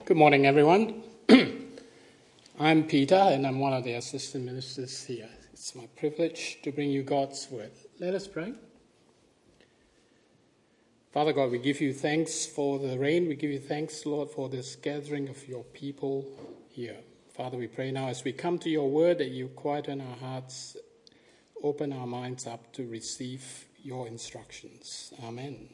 Good morning, everyone. I'm Peter, and I'm one of the assistant ministers here. It's my privilege to bring you God's word. Let us pray. Father God, we give you thanks for the rain. We give you thanks, Lord, for this gathering of your people here. Father, we pray now as we come to your word that you quieten our hearts, open our minds up to receive your instructions. Amen.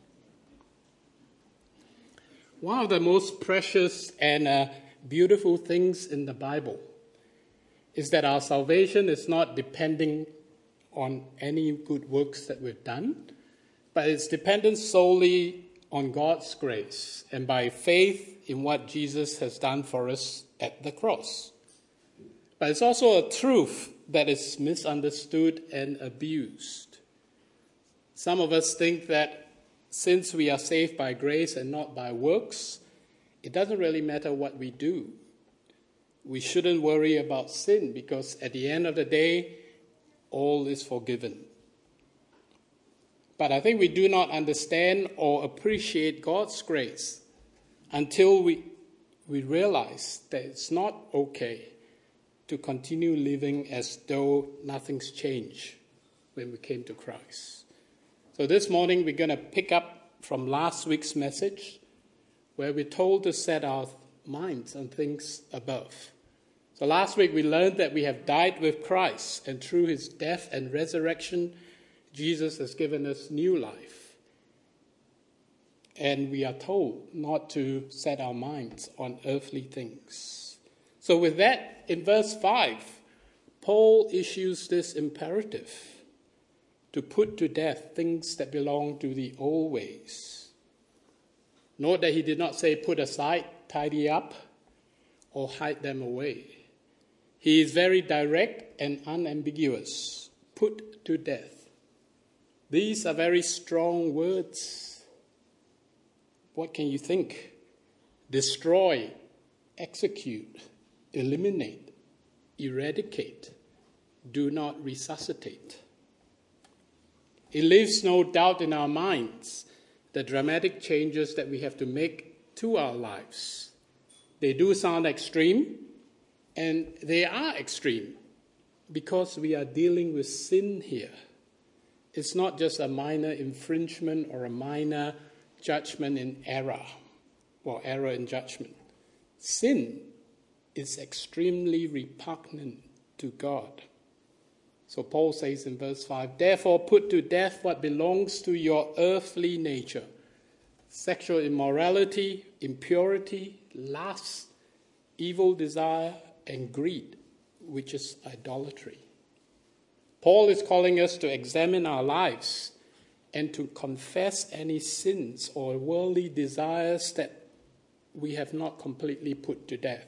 One of the most precious and beautiful things in the Bible is that our salvation is not depending on any good works that we've done, but it's dependent solely on God's grace and by faith in what Jesus has done for us at the cross. But it's also a truth that is misunderstood and abused. Some of us think that since we are saved by grace and not by works, it doesn't really matter what we do. We shouldn't worry about sin because at the end of the day, all is forgiven. But I think we do not understand or appreciate God's grace until we realize that it's not okay to continue living as though nothing's changed when we came to Christ. So this morning we're going to pick up from last week's message where we're told to set our minds on things above. So last week we learned that we have died with Christ, and through his death and resurrection, Jesus has given us new life. And we are told not to set our minds on earthly things. So with that, in verse 5, Paul issues this imperative to put to death things that belong to the old ways. Note that he did not say put aside, tidy up, or hide them away. He is very direct and unambiguous. Put to death. These are very strong words. What can you think? Destroy, execute, eliminate, eradicate, do not resuscitate. It leaves no doubt in our minds the dramatic changes that we have to make to our lives. They do sound extreme, and they are extreme because we are dealing with sin here. It's not just a minor infringement or a minor judgment in error or error in judgment. Sin is extremely repugnant to God. So Paul says in verse 5, therefore put to death what belongs to your earthly nature: sexual immorality, impurity, lust, evil desire, and greed, which is idolatry. Paul is calling us to examine our lives and to confess any sins or worldly desires that we have not completely put to death.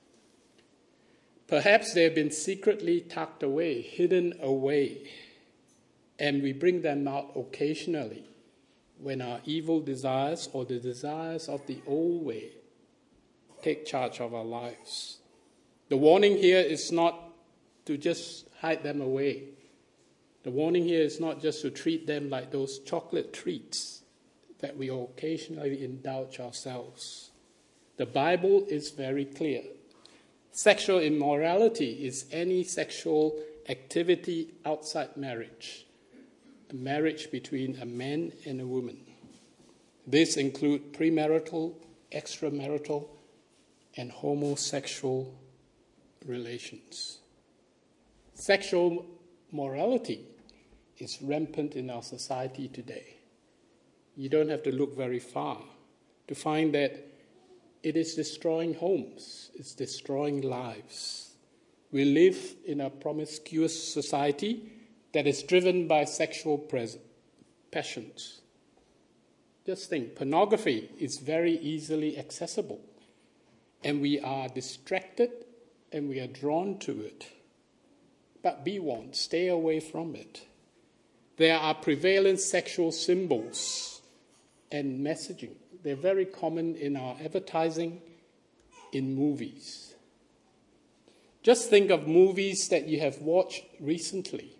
Perhaps they have been secretly tucked away, hidden away, and we bring them out occasionally when our evil desires or the desires of the old way take charge of our lives. The warning here is not to just hide them away. The warning here is not just to treat them like those chocolate treats that we occasionally indulge ourselves. The Bible is very clear. Sexual immorality is any sexual activity outside marriage, a marriage between a man and a woman. This includes premarital, extramarital, and homosexual relations. Sexual morality is rampant in our society today. You don't have to look very far to find that it is destroying homes. It's destroying lives. We live in a promiscuous society that is driven by sexual passions. Just think, pornography is very easily accessible, and we are distracted and we are drawn to it. But be warned, stay away from it. There are prevalent sexual symbols and messaging. They're very common in our advertising, in movies. Just think of movies that you have watched recently.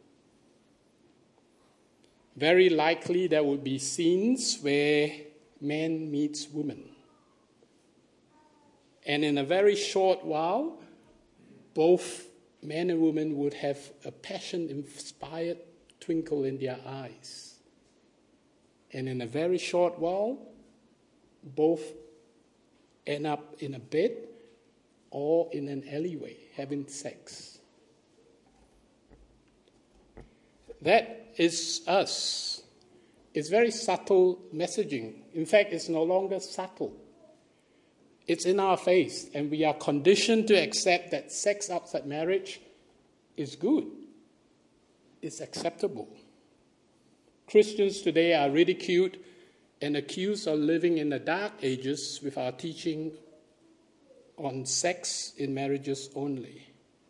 Very likely there would be scenes where man meets woman. And in a very short while, both men and women would have a passion-inspired twinkle in their eyes. And in a very short while, both end up in a bed or in an alleyway having sex. That is us. It's very subtle messaging. In fact, it's no longer subtle. It's in our face, and we are conditioned to accept that sex outside marriage is good, it's acceptable. Christians today are ridiculed and accused of living in the dark ages with our teaching on sex in marriages only.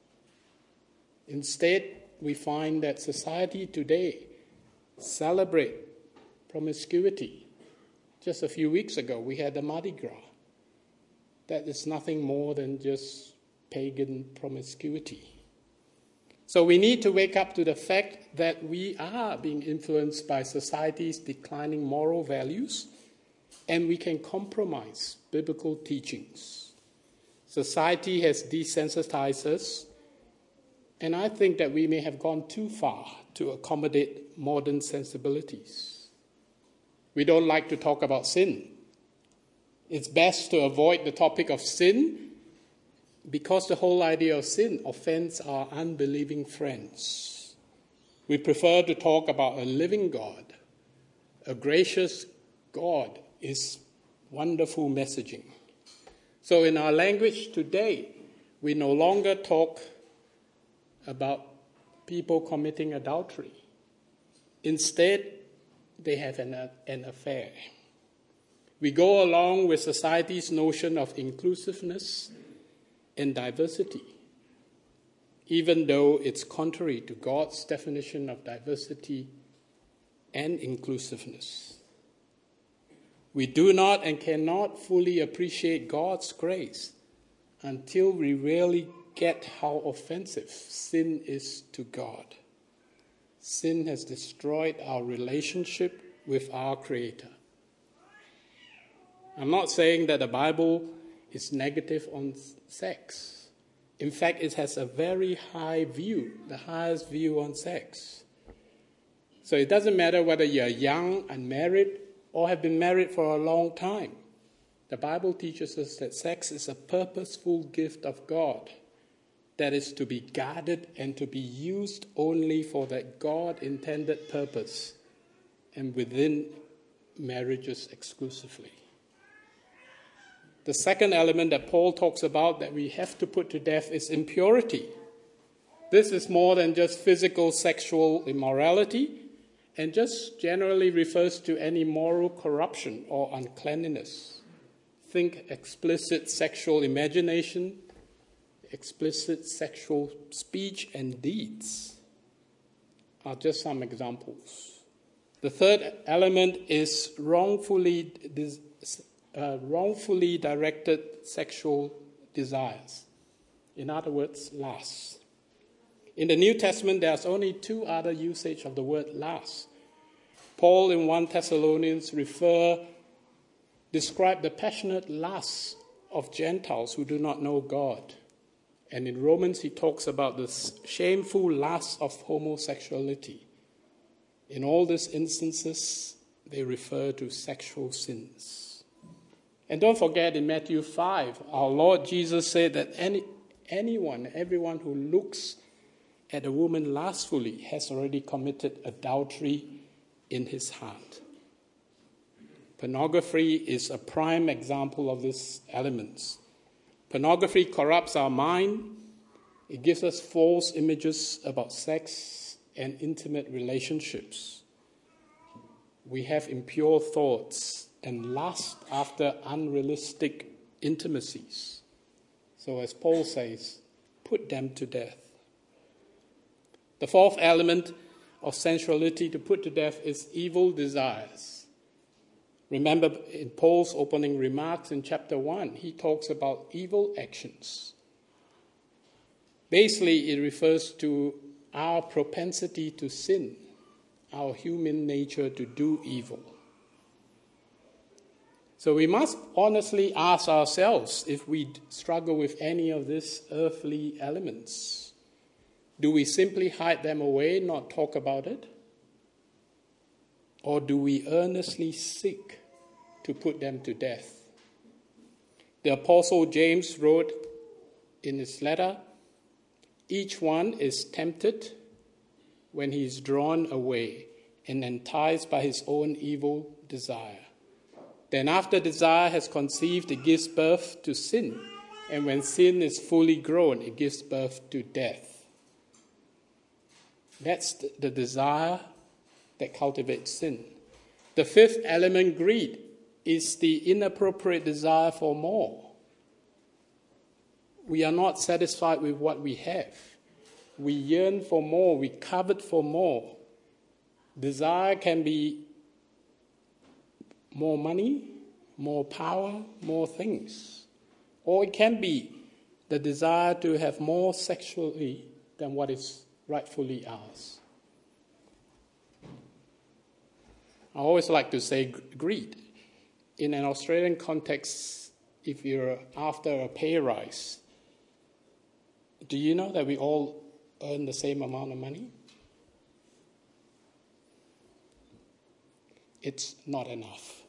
Instead, we find that society today celebrates promiscuity. Just a few weeks ago, we had the Mardi Gras. That is nothing more than just pagan promiscuity. So we need to wake up to the fact that we are being influenced by society's declining moral values, and we can compromise biblical teachings. Society has desensitized us, and I think that we may have gone too far to accommodate modern sensibilities. We don't like to talk about sin. It's best to avoid the topic of sin because the whole idea of sin offends our unbelieving friends. We prefer to talk about a living God. A gracious God is wonderful messaging. So in our language today, we no longer talk about people committing adultery. Instead, they have an affair. We go along with society's notion of inclusiveness and diversity, even though it's contrary to God's definition of diversity and inclusiveness. We do not and cannot fully appreciate God's grace until we really get how offensive sin is to God. Sin has destroyed our relationship with our Creator. I'm not saying that the Bible is negative on sex. In fact, it has a very high view, the highest view on sex. So it doesn't matter whether you're young, unmarried, or have been married for a long time. The Bible teaches us that sex is a purposeful gift of God that is to be guarded and to be used only for that God-intended purpose and within marriages exclusively. The second element that Paul talks about that we have to put to death is impurity. This is more than just physical sexual immorality and just generally refers to any moral corruption or uncleanliness. Think explicit sexual imagination, explicit sexual speech and deeds are just some examples. The third element is wrongfully directed sexual desires. In other words, lust. In the New Testament, there's only two other usage of the word lust. Paul in 1 Thessalonians describe the passionate lust of Gentiles who do not know God. And in Romans, he talks about the shameful lust of homosexuality. In all these instances, they refer to sexual sins. And don't forget, in Matthew 5, our Lord Jesus said that everyone who looks at a woman lustfully has already committed adultery in his heart. Pornography is a prime example of these elements. Pornography corrupts our mind. It gives us false images about sex and intimate relationships. We have impure thoughts and lust after unrealistic intimacies. So as Paul says, put them to death. The fourth element of sensuality to put to death is evil desires. Remember in Paul's opening remarks in chapter 1, he talks about evil actions. Basically, it refers to our propensity to sin, our human nature to do evil. So we must honestly ask ourselves if we struggle with any of these earthly elements. Do we simply hide them away, not talk about it? Or do we earnestly seek to put them to death? The Apostle James wrote in his letter, each one is tempted when he is drawn away and enticed by his own evil desire. Then after desire has conceived, it gives birth to sin. And when sin is fully grown, it gives birth to death. That's the desire that cultivates sin. The fifth element, greed, is the inappropriate desire for more. We are not satisfied with what we have. We yearn for more. We covet for more. Desire can be more money, more power, more things. Or it can be the desire to have more sexually than what is rightfully ours. I always like to say greed. In an Australian context, if you're after a pay rise, do you know that we all earn the same amount of money? It's not enough.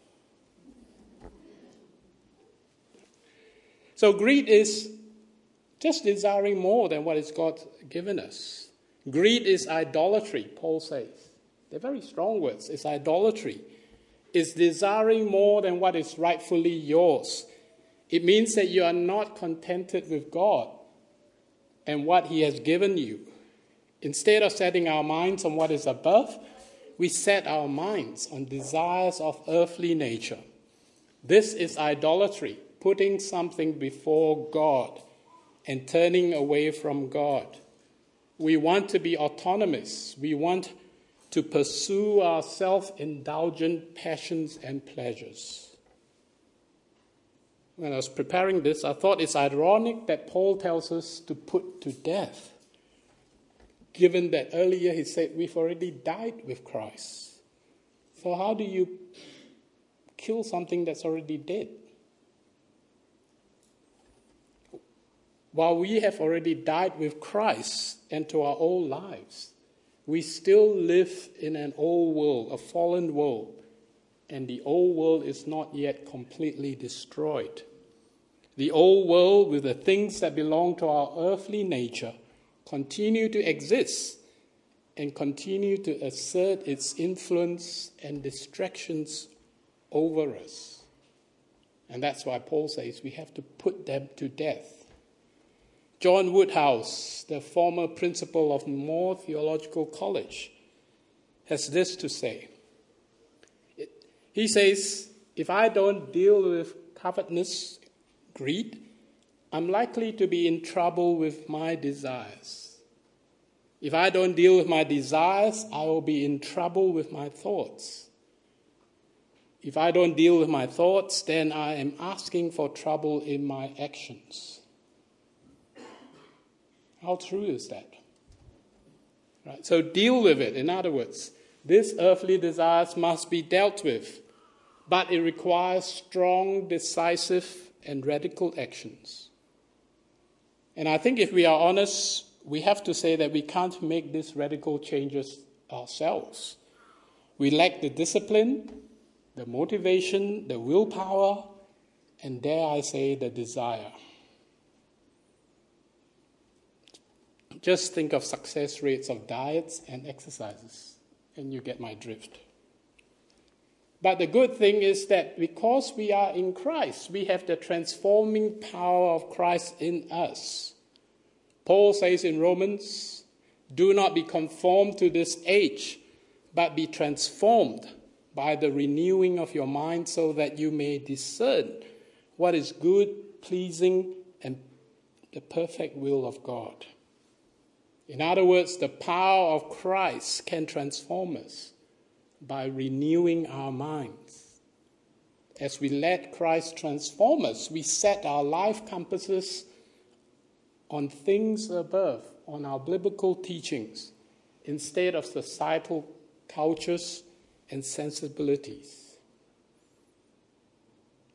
So greed is just desiring more than what is God given us. Greed is idolatry, Paul says. They're very strong words. It's idolatry. It's desiring more than what is rightfully yours. It means that you are not contented with God and what He has given you. Instead of setting our minds on what is above, we set our minds on desires of earthly nature. This is idolatry, putting something before God and turning away from God. We want to be autonomous. We want to pursue our self-indulgent passions and pleasures. When I was preparing this, I thought it's ironic that Paul tells us to put to death, given that earlier he said we've already died with Christ. So how do you kill something that's already dead? While we have already died with Christ and to our old lives, we still live in an old world, a fallen world, and the old world is not yet completely destroyed. The old world, with the things that belong to our earthly nature, continue to exist and continue to assert its influence and distractions over us. And that's why Paul says we have to put them to death. John Woodhouse, the former principal of Moore Theological College, has this to say. He says, if I don't deal with covetousness, greed, I'm likely to be in trouble with my desires. If I don't deal with my desires, I will be in trouble with my thoughts. If I don't deal with my thoughts, then I am asking for trouble in my actions. How true is that? Right? So deal with it. In other words, these earthly desires must be dealt with, but it requires strong, decisive, and radical actions. And I think if we are honest, we have to say that we can't make these radical changes ourselves. We lack the discipline, the motivation, the willpower, and dare I say, the desire. Just think of success rates of diets and exercises, and you get my drift. But the good thing is that because we are in Christ, we have the transforming power of Christ in us. Paul says in Romans, do not be conformed to this age, but be transformed by the renewing of your mind so that you may discern what is good, pleasing, and the perfect will of God. In other words, the power of Christ can transform us by renewing our minds. As we let Christ transform us, we set our life compasses on things above, on our biblical teachings, instead of societal cultures and sensibilities.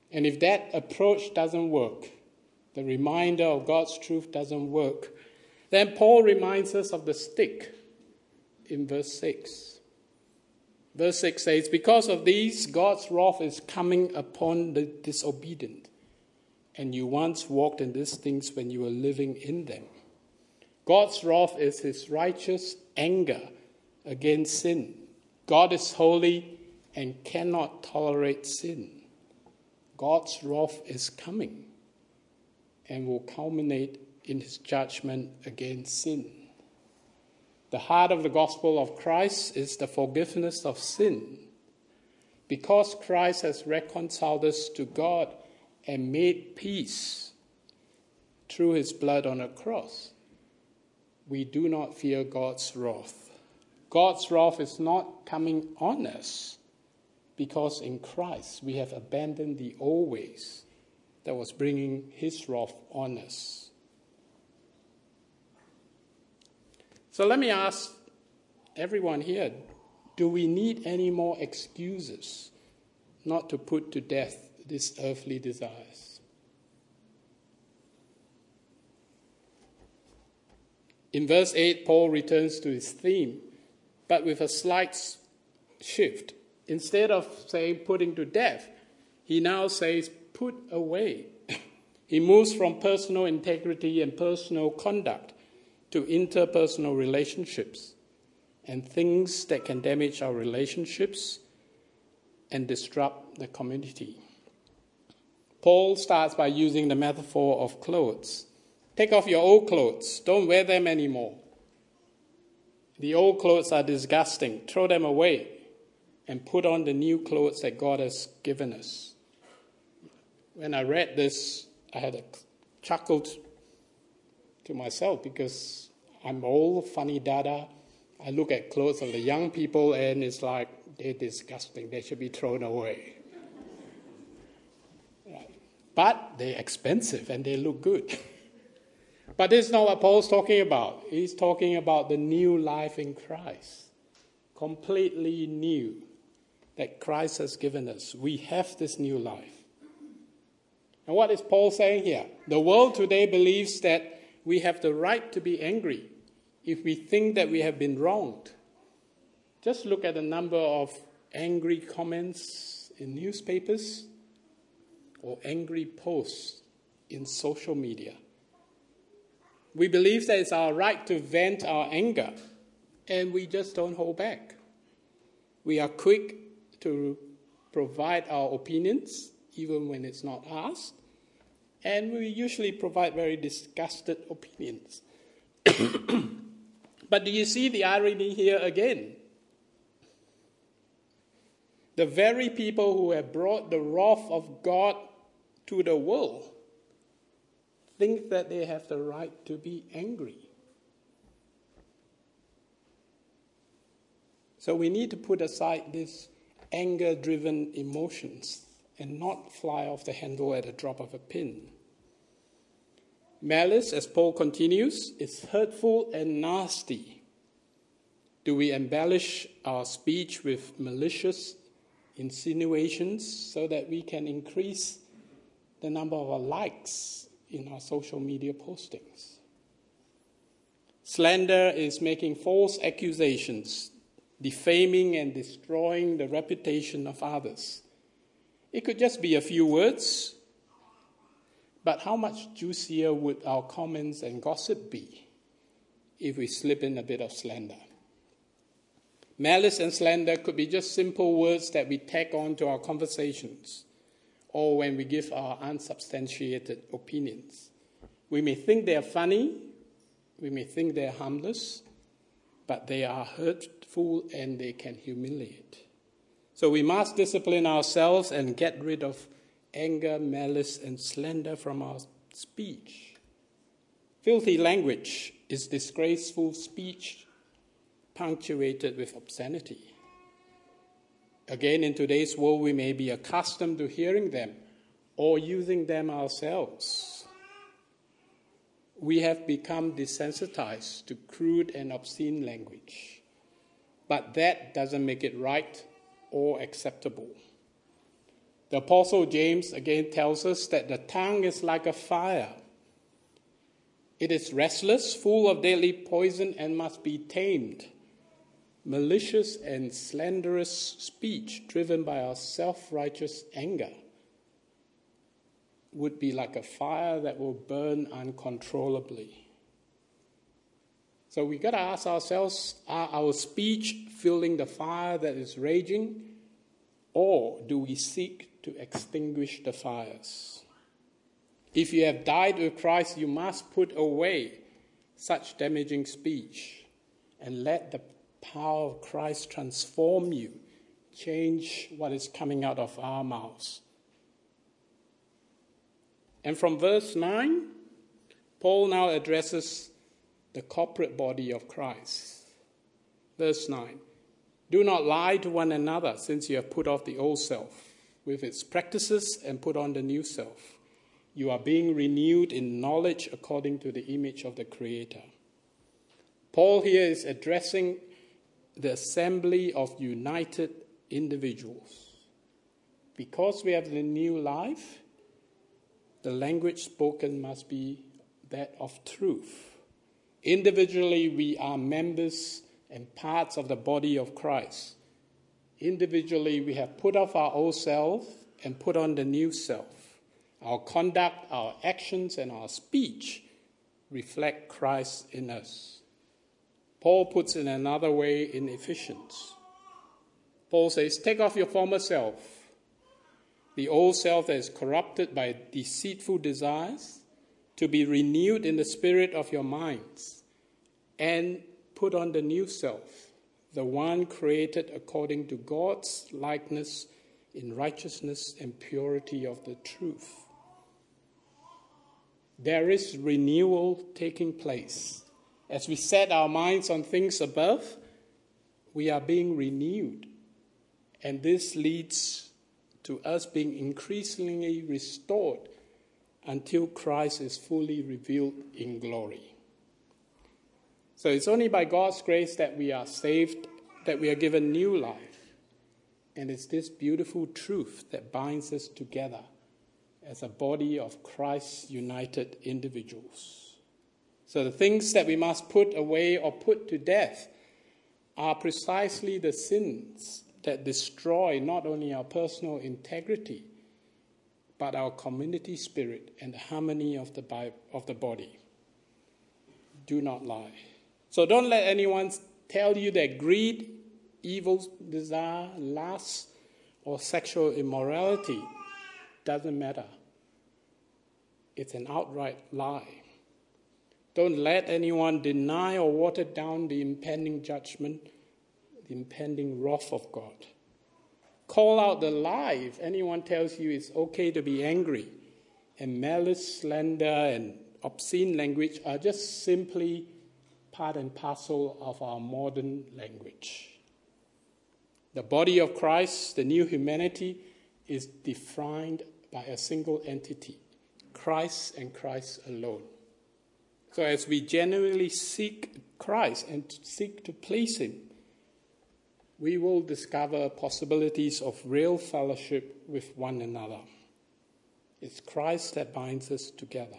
And if that approach doesn't work, the reminder of God's truth doesn't work, then Paul reminds us of the stick in verse 6. Verse 6 says, because of these, God's wrath is coming upon the disobedient. And you once walked in these things when you were living in them. God's wrath is his righteous anger against sin. God is holy and cannot tolerate sin. God's wrath is coming and will culminate in his judgment against sin. The heart of the gospel of Christ is the forgiveness of sin. Because Christ has reconciled us to God and made peace through his blood on a cross, we do not fear God's wrath. God's wrath is not coming on us because in Christ we have abandoned the old ways that was bringing his wrath on us. So let me ask everyone here, do we need any more excuses not to put to death these earthly desires? In verse 8, Paul returns to his theme, but with a slight shift. Instead of saying putting to death, he now says put away. He moves from personal integrity and personal conduct to interpersonal relationships and things that can damage our relationships and disrupt the community. Paul starts by using the metaphor of clothes. Take off your old clothes. Don't wear them anymore. The old clothes are disgusting. Throw them away and put on the new clothes that God has given us. When I read this, I had a chuckle to myself because I'm old, funny dada. I look at clothes of the young people and it's like, they're disgusting. They should be thrown away. Right. But they're expensive and they look good. But this is not what Paul's talking about. He's talking about the new life in Christ. Completely new that Christ has given us. We have this new life. And what is Paul saying here? The world today believes that we have the right to be angry if we think that we have been wronged. Just look at the number of angry comments in newspapers or angry posts in social media. We believe that it's our right to vent our anger, and we just don't hold back. We are quick to provide our opinions, even when it's not asked, and we usually provide very disgusted opinions. But do you see the irony here again? The very people who have brought the wrath of God to the world think that they have the right to be angry. So we need to put aside these anger-driven emotions and not fly off the handle at a drop of a pin. Malice, as Paul continues, is hurtful and nasty. Do we embellish our speech with malicious insinuations so that we can increase the number of likes in our social media postings? Slander is making false accusations, defaming and destroying the reputation of others. It could just be a few words, but how much juicier would our comments and gossip be if we slip in a bit of slander? Malice and slander could be just simple words that we tack on to our conversations or when we give our unsubstantiated opinions. We may think they're funny, we may think they're harmless, but they are hurtful and they can humiliate. So we must discipline ourselves and get rid of anger, malice, and slander from our speech. Filthy language is disgraceful speech punctuated with obscenity. Again, in today's world, we may be accustomed to hearing them or using them ourselves. We have become desensitized to crude and obscene language, but that doesn't make it right or acceptable. The Apostle James again tells us that the tongue is like a fire. It is restless, full of deadly poison, and must be tamed. Malicious and slanderous speech, driven by our self-righteous anger, would be like a fire that will burn uncontrollably. So we got to ask ourselves, are our speech fueling the fire that is raging, or do we seek to extinguish the fires? If you have died with Christ, you must put away such damaging speech and let the power of Christ transform you, change what is coming out of our mouths. And from verse 9, Paul now addresses the corporate body of Christ. Verse 9, do not lie to one another, since you have put off the old self with its practices and put on the new self. You are being renewed in knowledge according to the image of the Creator. Paul here is addressing the assembly of united individuals. Because we have the new life, the language spoken must be that of truth. Individually, we are members and parts of the body of Christ. Individually, we have put off our old self and put on the new self. Our conduct, our actions, and our speech reflect Christ in us. Paul puts it another way in Ephesians. Paul says, take off your former self, the old self that is corrupted by deceitful desires, to be renewed in the spirit of your minds, and put on the new self, the one created according to God's likeness in righteousness and purity of the truth. There is renewal taking place. As we set our minds on things above, we are being renewed. And this leads to us being increasingly restored until Christ is fully revealed in glory. So it's only by God's grace that we are saved, that we are given new life. And it's this beautiful truth that binds us together as a body of Christ united individuals. So the things that we must put away or put to death are precisely the sins that destroy not only our personal integrity, but our community spirit and the harmony of the body. Do not lie. So don't let anyone tell you that greed, evil desire, lust, or sexual immorality doesn't matter. It's an outright lie. Don't let anyone deny or water down the impending judgment, the impending wrath of God. Call out the lie if anyone tells you it's okay to be angry, and malice, slander, and obscene language are just simply part and parcel of our modern language. The body of Christ, the new humanity, is defined by a single entity, Christ and Christ alone. So as we genuinely seek Christ and seek to please Him, we will discover possibilities of real fellowship with one another. It's Christ that binds us together.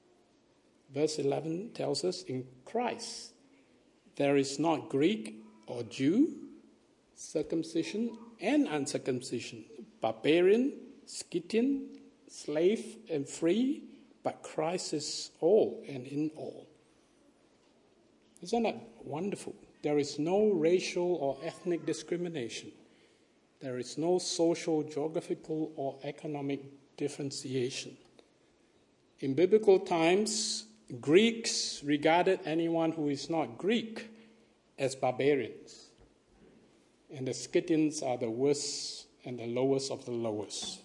Verse 11 tells us, in Christ there is not Greek or Jew, circumcision and uncircumcision, barbarian, Scythian, slave and free, but Christ is all and in all. Isn't that wonderful? There is no racial or ethnic discrimination. There is no social, geographical, or economic differentiation. In biblical times, Greeks regarded anyone who is not Greek as barbarians. And the Scythians are the worst and the lowest of the lowest.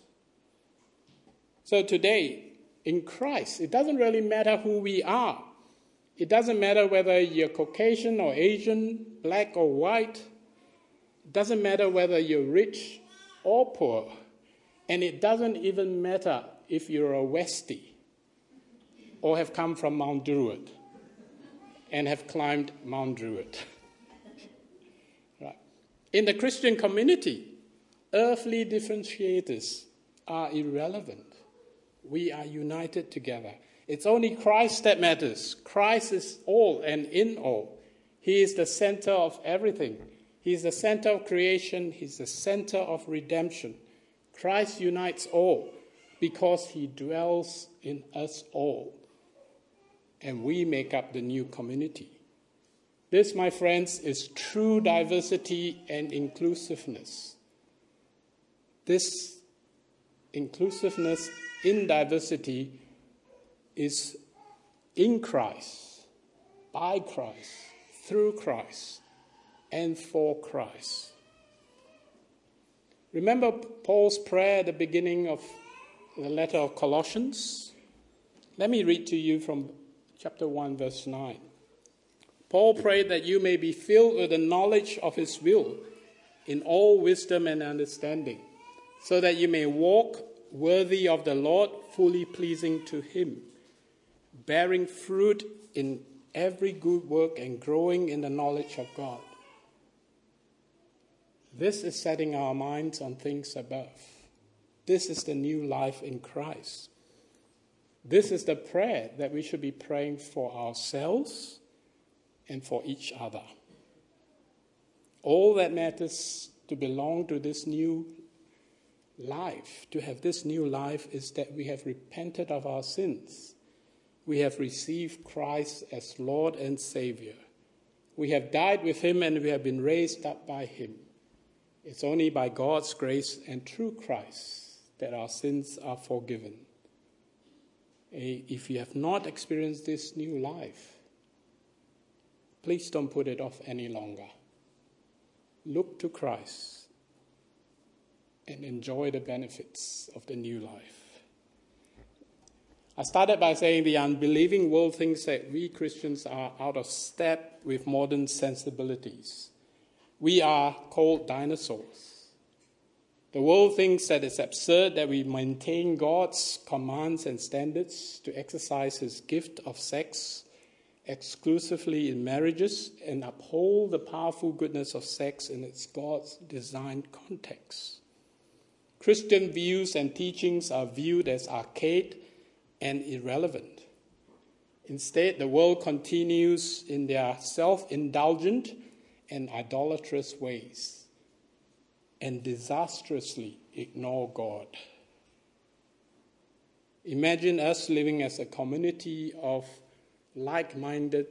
So today, in Christ, it doesn't really matter who we are. It doesn't matter whether you're Caucasian or Asian, black or white. It doesn't matter whether you're rich or poor. And it doesn't even matter if you're a Westie or have come from Mount Druitt and have climbed Mount Druitt. Right. In the Christian community, earthly differentiators are irrelevant. We are united together. It's only Christ that matters. Christ is all and in all. He is the center of everything. He is the center of creation. He's the center of redemption. Christ unites all because he dwells in us all. And we make up the new community. This, my friends, is true diversity and inclusiveness. This inclusiveness in diversity is in Christ, by Christ, through Christ, and for Christ. Remember Paul's prayer at the beginning of the letter of Colossians? Let me read to you from chapter 1, verse 9. Paul prayed that you may be filled with the knowledge of his will in all wisdom and understanding, so that you may walk worthy of the Lord, fully pleasing to him, bearing fruit in every good work and growing in the knowledge of God. This is setting our minds on things above. This is the new life in Christ. This is the prayer that we should be praying for ourselves and for each other. All that matters to belong to this new life, to have this new life, is that we have repented of our sins. We have received Christ as Lord and Savior. We have died with him and we have been raised up by him. It's only by God's grace and through Christ that our sins are forgiven. If you have not experienced this new life, please don't put it off any longer. Look to Christ and enjoy the benefits of the new life. I started by saying the unbelieving world thinks that we Christians are out of step with modern sensibilities. We are called dinosaurs. The world thinks that it's absurd that we maintain God's commands and standards to exercise his gift of sex exclusively in marriages and uphold the powerful goodness of sex in its God's designed context. Christian views and teachings are viewed as archaic and irrelevant. Instead, the world continues in their self-indulgent and idolatrous ways and disastrously ignore God. Imagine us living as a community of like-minded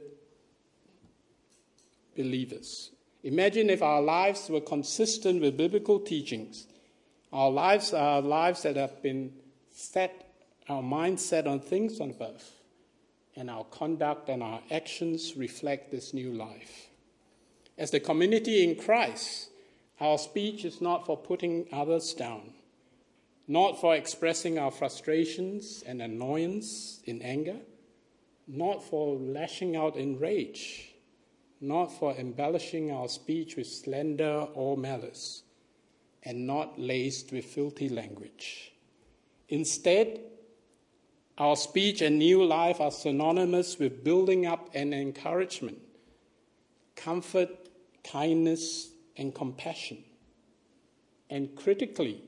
believers. Imagine if our lives were consistent with biblical teachings. Our lives are lives that have been set, our minds set on things on above, and our conduct and our actions reflect this new life. As the community in Christ, our speech is not for putting others down, not for expressing our frustrations and annoyance in anger, not for lashing out in rage, not for embellishing our speech with slander or malice, and not laced with filthy language. Instead, our speech and new life are synonymous with building up and encouragement, comfort, kindness, and compassion. And critically,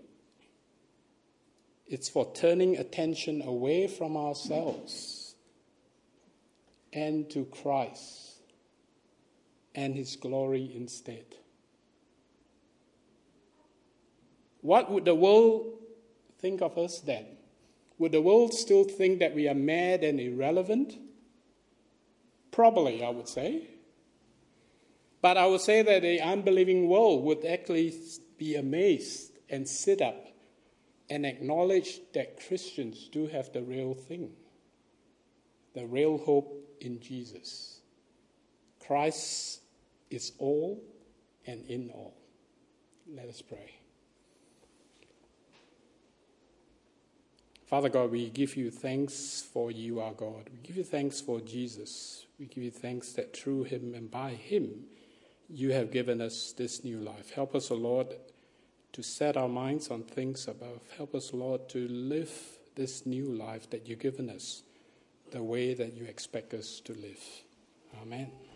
it's for turning attention away from ourselves and to Christ and his glory instead. What would the world think of us then? Would the world still think that we are mad and irrelevant? Probably, I would say. But I would say that the unbelieving world would actually be amazed and sit up and acknowledge that Christians do have the real thing, the real hope in Jesus. Christ is all and in all. Let us pray. Father God, we give you thanks for you are God. We give you thanks for Jesus. We give you thanks that through him and by him, you have given us this new life. Help us, O Lord, to set our minds on things above. Help us, Lord, to live this new life that you've given us the way that you expect us to live. Amen.